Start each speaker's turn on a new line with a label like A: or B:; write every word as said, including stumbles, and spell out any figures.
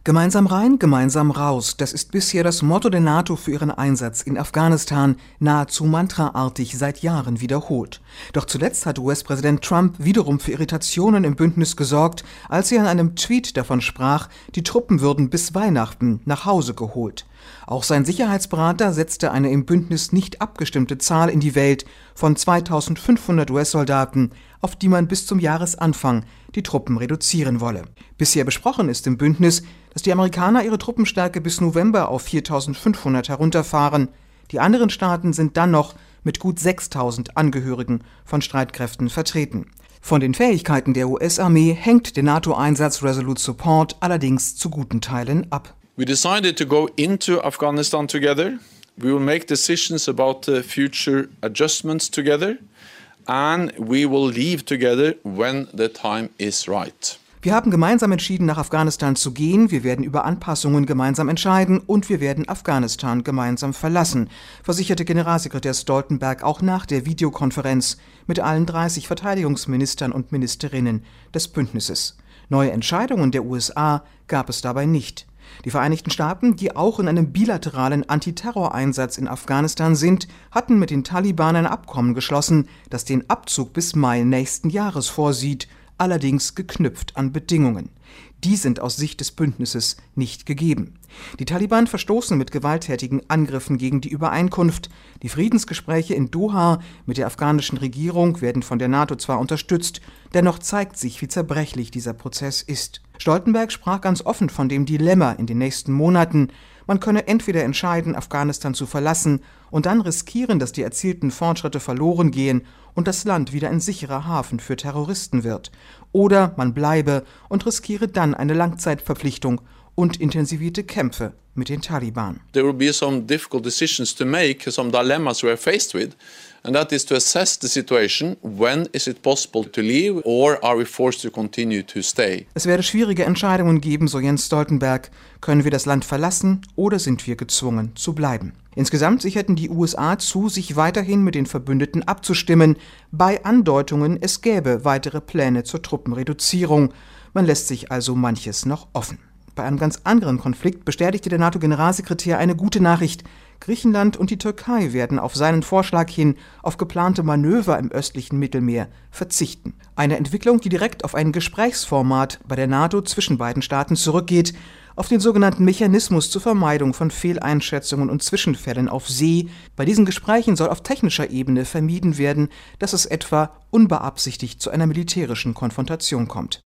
A: Gemeinsam rein, gemeinsam raus. Das ist bisher das Motto der NATO für ihren Einsatz in Afghanistan, nahezu mantraartig seit Jahren wiederholt. Doch zuletzt hat U S-Präsident Trump wiederum für Irritationen im Bündnis gesorgt, als er in einem Tweet davon sprach, die Truppen würden bis Weihnachten nach Hause geholt. Auch sein Sicherheitsberater setzte eine im Bündnis nicht abgestimmte Zahl in die Welt von zweitausendfünfhundert U S-Soldaten, auf die man bis zum Jahresanfang die Truppen reduzieren wolle. Bisher besprochen ist im Bündnis, dass die Amerikaner ihre Truppenstärke bis November auf viertausendfünfhundert herunterfahren. Die anderen Staaten sind dann noch mit gut sechstausend Angehörigen von Streitkräften vertreten. Von den Fähigkeiten der U S-Armee hängt der NATO-Einsatz Resolute Support allerdings zu guten Teilen ab.
B: We decided to go into Afghanistan together. We will make decisions about the future adjustments together. And we will leave together when the time is right.
A: Wir haben gemeinsam entschieden, nach Afghanistan zu gehen, wir werden über Anpassungen gemeinsam entscheiden und wir werden Afghanistan gemeinsam verlassen, versicherte Generalsekretär Stoltenberg auch nach der Videokonferenz mit allen dreißig Verteidigungsministern und Ministerinnen des Bündnisses. Neue Entscheidungen der U S A gab es dabei nicht. Die Vereinigten Staaten, die auch in einem bilateralen Antiterroreinsatz in Afghanistan sind, hatten mit den Taliban ein Abkommen geschlossen, das den Abzug bis Mai nächsten Jahres vorsieht, allerdings geknüpft an Bedingungen. Die sind aus Sicht des Bündnisses nicht gegeben. Die Taliban verstoßen mit gewalttätigen Angriffen gegen die Übereinkunft. Die Friedensgespräche in Doha mit der afghanischen Regierung werden von der NATO zwar unterstützt, dennoch zeigt sich, wie zerbrechlich dieser Prozess ist. Stoltenberg sprach ganz offen von dem Dilemma in den nächsten Monaten. Man könne entweder entscheiden, Afghanistan zu verlassen und dann riskieren, dass die erzielten Fortschritte verloren gehen und das Land wieder ein sicherer Hafen für Terroristen wird. Oder man bleibe und riskiere dann eine Langzeitverpflichtung und intensivierte Kämpfe mit den Taliban.
B: There will be some difficult decisions to make, some dilemmas we are faced with, and that is to assess the situation. When is it possible to leave, or are we forced to continue to stay?
A: Es werde schwierige Entscheidungen geben, so Jens Stoltenberg. Können wir das Land verlassen oder sind wir gezwungen zu bleiben? Insgesamt sicherten die U S A zu, sich weiterhin mit den Verbündeten abzustimmen, bei Andeutungen, es gäbe weitere Pläne zur Truppenreduzierung. Man lässt sich also manches noch offen. Bei einem ganz anderen Konflikt bestätigte der NATO-Generalsekretär eine gute Nachricht. Griechenland und die Türkei werden auf seinen Vorschlag hin auf geplante Manöver im östlichen Mittelmeer verzichten. Eine Entwicklung, die direkt auf ein Gesprächsformat bei der NATO zwischen beiden Staaten zurückgeht, auf den sogenannten Mechanismus zur Vermeidung von Fehleinschätzungen und Zwischenfällen auf See. Bei diesen Gesprächen soll auf technischer Ebene vermieden werden, dass es etwa unbeabsichtigt zu einer militärischen Konfrontation kommt.